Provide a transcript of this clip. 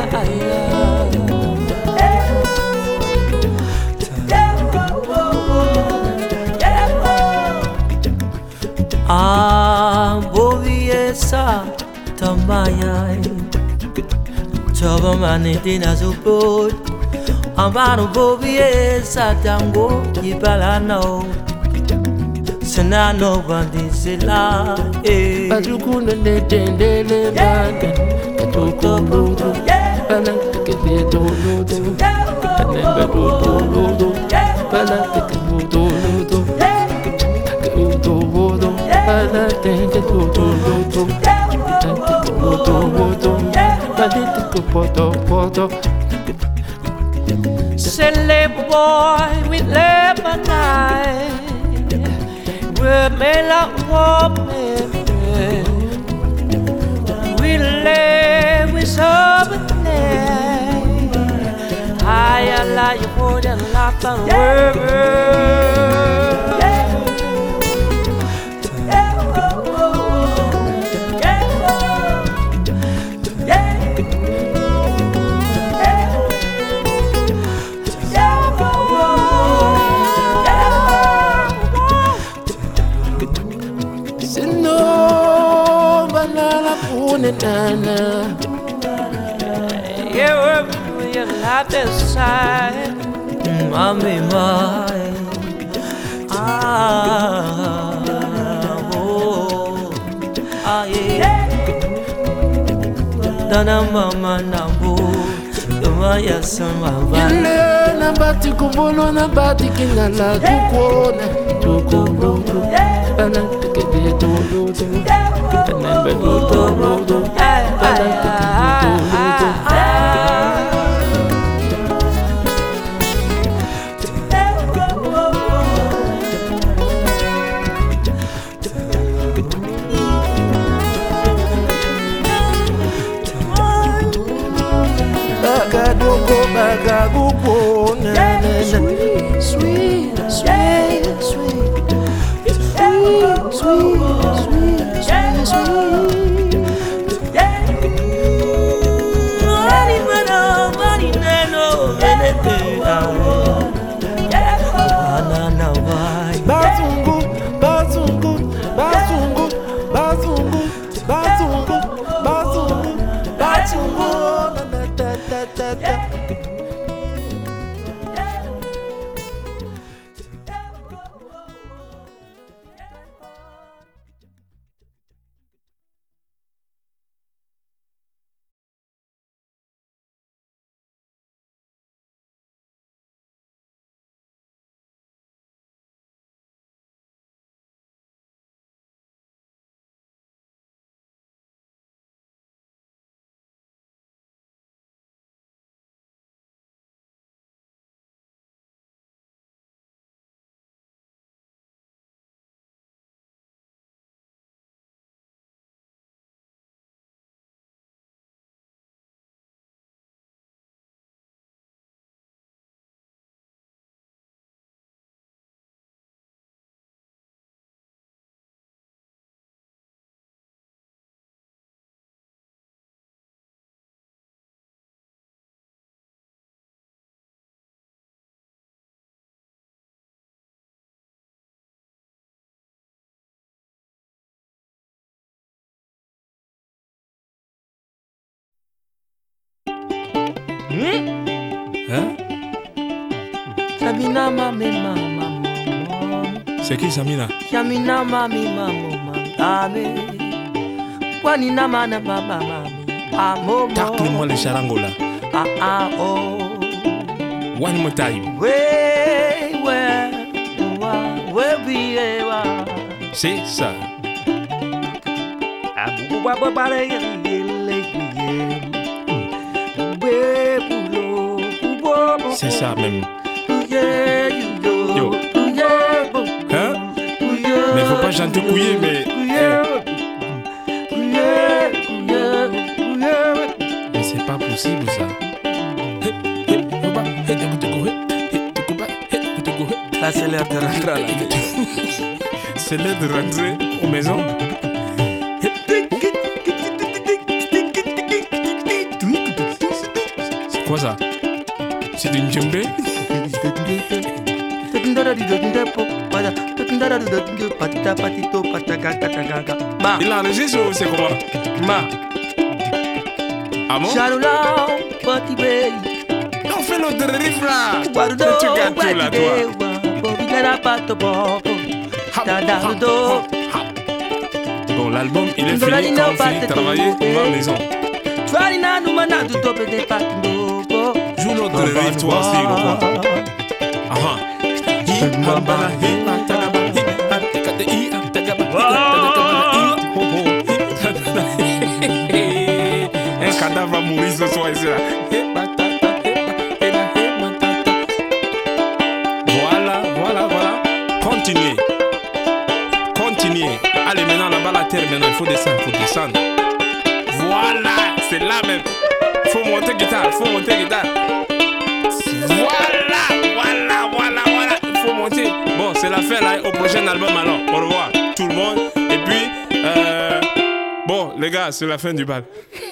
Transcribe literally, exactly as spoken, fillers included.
Ah, boviesa tamaya, chava manitina support. Amaro boviesa tango ipalano, senano bandisela. Azukuna ne tendele manga, katoko lodo, palante ke de lodo, kanembe lodo lodo, palante ke lodo lodo, lodo lodo, palante ke lodo lodo, lodo lodo, palante ke poto poto. Silly boy with Lebanon, we may not walk me. We live with something. I like you more than life and work. Nana, you're your life inside, mommy, mine. Ah, oh, ah, yeah. Dana mama nambo, dumaya sama. Yele na bati kubolo na bati kinala tukona, tukolo, ana tukede tolo tolo. Remember do do do do, bagadugo bagagugo na na na, sweet sweet sweet sweet sweet sweet. Bazungu, bazungu, bazungu, bazungu, bazungu, bazungu, bazungu, da da da da. Hein? Samina mami mama. C'est qui Samina? Samina mami mama mami. Kwani na mana mama mami. Amo. Tacle-moi les charangos là. Ah ah oh. One more time. Way where where be ewa. C'est ça. Abu baba bare yele. C'est ça même. Yo. Hein? Mais faut pas chanter couiller, mais. Mais c'est pas possible ça. Là c'est l'heure de rentrer. C'est l'heure de rentrer aux maisons. Quoi ça? C'est du djembé? Il a enregistré ou c'est comment? Ma. Ah bon? On fait l'autre riff là. Tu gâtes tout là, toi. Bon, l'album il est fini. Quand on finit de travailler, on va à la maison. Joue l'autre riff, toi aussi, quoi. Ah un cadavre va mourir ce soir ici là. Voilà, voilà, voilà. Continuez. Continuez. Allez, maintenant là-bas la terre, maintenant il faut descendre, il faut descendre. Voilà, c'est là même. Il faut monter guitare, il faut monter guitare. Voilà, voilà, voilà, voilà. Il faut monter. Bon, c'est la fin là. Au prochain album alors. Au revoir tout le monde. Et puis, euh, bon, les gars, c'est la fin du bal.